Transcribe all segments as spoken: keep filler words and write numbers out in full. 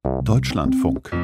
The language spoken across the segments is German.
Deutschlandfunk.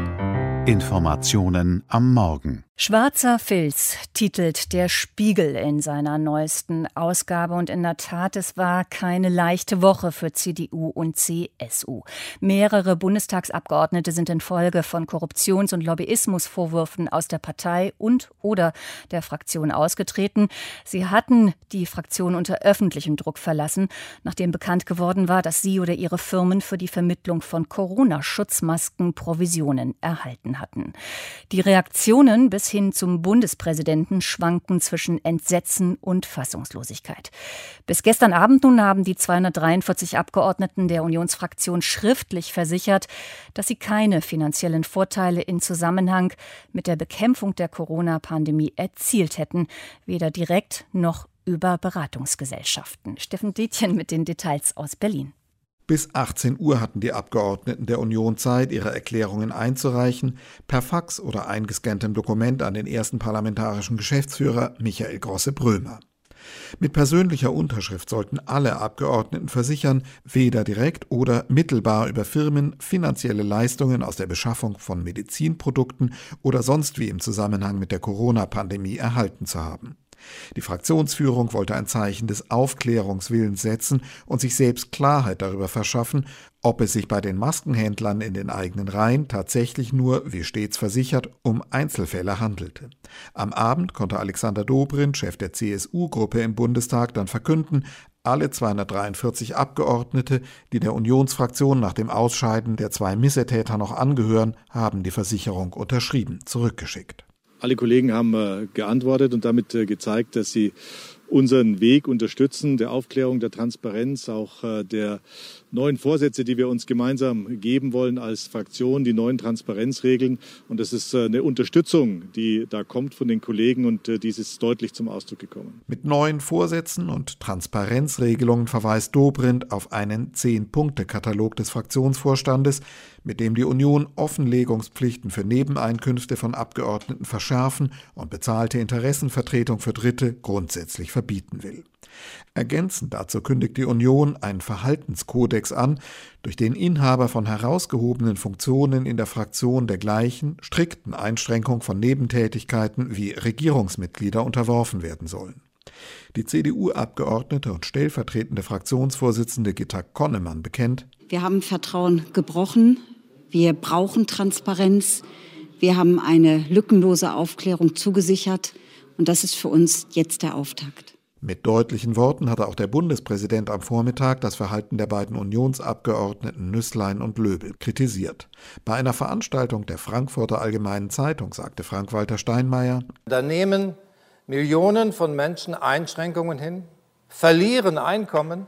Informationen am Morgen. Schwarzer Filz titelt der Spiegel in seiner neuesten Ausgabe. Und in der Tat, es war keine leichte Woche für C D U und C S U. Mehrere Bundestagsabgeordnete sind infolge von Korruptions- und Lobbyismusvorwürfen aus der Partei und oder der Fraktion ausgetreten. Sie hatten die Fraktion unter öffentlichem Druck verlassen, nachdem bekannt geworden war, dass sie oder ihre Firmen für die Vermittlung von Corona-Schutzmasken Provisionen erhalten hatten. Die Reaktionen bis hin zum Bundespräsidenten schwanken zwischen Entsetzen und Fassungslosigkeit. Bis gestern Abend nun haben die zweihundertdreiundvierzig Abgeordneten der Unionsfraktion schriftlich versichert, dass sie keine finanziellen Vorteile in Zusammenhang mit der Bekämpfung der Corona-Pandemie erzielt hätten, weder direkt noch über Beratungsgesellschaften. Steffen Detjen mit den Details aus Berlin. Bis achtzehn Uhr hatten die Abgeordneten der Union Zeit, ihre Erklärungen einzureichen, per Fax oder eingescanntem Dokument an den ersten parlamentarischen Geschäftsführer Michael Grosse-Brömer. Mit persönlicher Unterschrift sollten alle Abgeordneten versichern, weder direkt oder mittelbar über Firmen finanzielle Leistungen aus der Beschaffung von Medizinprodukten oder sonst wie im Zusammenhang mit der Corona-Pandemie erhalten zu haben. Die Fraktionsführung wollte ein Zeichen des Aufklärungswillens setzen und sich selbst Klarheit darüber verschaffen, ob es sich bei den Maskenhändlern in den eigenen Reihen tatsächlich nur, wie stets versichert, um Einzelfälle handelte. Am Abend konnte Alexander Dobrindt, Chef der C S U-Gruppe im Bundestag, dann verkünden, alle zweihundertdreiundvierzig Abgeordnete, die der Unionsfraktion nach dem Ausscheiden der zwei Missetäter noch angehören, haben die Versicherung unterschrieben, zurückgeschickt. Alle Kollegen haben äh, geantwortet und damit äh, gezeigt, dass sie unseren Weg unterstützen, der Aufklärung, der Transparenz, auch äh, der neuen Vorsätze, die wir uns gemeinsam geben wollen als Fraktion, die neuen Transparenzregeln. Und das ist äh, eine Unterstützung, die da kommt von den Kollegen und äh, dies ist deutlich zum Ausdruck gekommen. Mit neuen Vorsätzen und Transparenzregelungen verweist Dobrindt auf einen Zehn-Punkte-Katalog des Fraktionsvorstandes, mit dem die Union Offenlegungspflichten für Nebeneinkünfte von Abgeordneten verschärfen und bezahlte Interessenvertretung für Dritte grundsätzlich verbieten will. Ergänzend dazu kündigt die Union einen Verhaltenskodex an, durch den Inhaber von herausgehobenen Funktionen in der Fraktion der gleichen strikten Einschränkung von Nebentätigkeiten wie Regierungsmitglieder unterworfen werden sollen. Die C D U-Abgeordnete und stellvertretende Fraktionsvorsitzende Gitta Connemann bekennt: Wir haben Vertrauen gebrochen, wir brauchen Transparenz, wir haben eine lückenlose Aufklärung zugesichert und das ist für uns jetzt der Auftakt. Mit deutlichen Worten hatte auch der Bundespräsident am Vormittag das Verhalten der beiden Unionsabgeordneten Nüßlein und Löbel kritisiert. Bei einer Veranstaltung der Frankfurter Allgemeinen Zeitung sagte Frank-Walter Steinmeier: Da nehmen Millionen von Menschen Einschränkungen hin, verlieren Einkommen,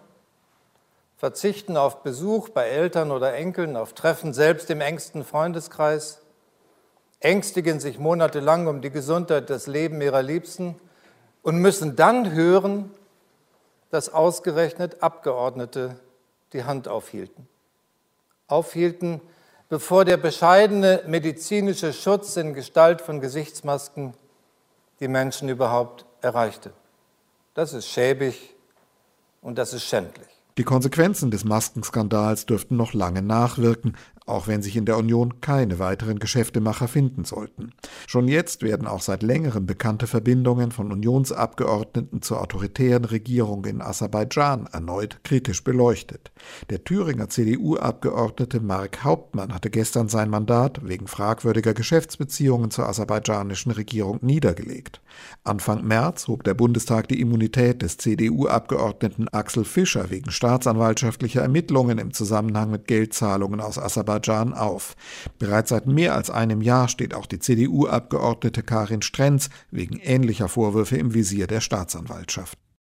verzichten auf Besuch bei Eltern oder Enkeln, auf Treffen selbst im engsten Freundeskreis, ängstigen sich monatelang um die Gesundheit, das Leben ihrer Liebsten und müssen dann hören, dass ausgerechnet Abgeordnete die Hand aufhielten. Aufhielten, bevor der bescheidene medizinische Schutz in Gestalt von Gesichtsmasken die Menschen überhaupt erreichte. Das ist schäbig und das ist schändlich. Die Konsequenzen des Maskenskandals dürften noch lange nachwirken, auch wenn sich in der Union keine weiteren Geschäftemacher finden sollten. Schon jetzt werden auch seit längerem bekannte Verbindungen von Unionsabgeordneten zur autoritären Regierung in Aserbaidschan erneut kritisch beleuchtet. Der Thüringer C D U-Abgeordnete Mark Hauptmann hatte gestern sein Mandat wegen fragwürdiger Geschäftsbeziehungen zur aserbaidschanischen Regierung niedergelegt. Anfang März hob der Bundestag die Immunität des C D U-Abgeordneten Axel Fischer wegen staatsanwaltschaftlicher Ermittlungen im Zusammenhang mit Geldzahlungen aus Aserbaidschan auf. Bereits seit mehr als einem Jahr steht auch die C D U-Abgeordnete Karin Strenz wegen ähnlicher Vorwürfe im Visier der Staatsanwaltschaft.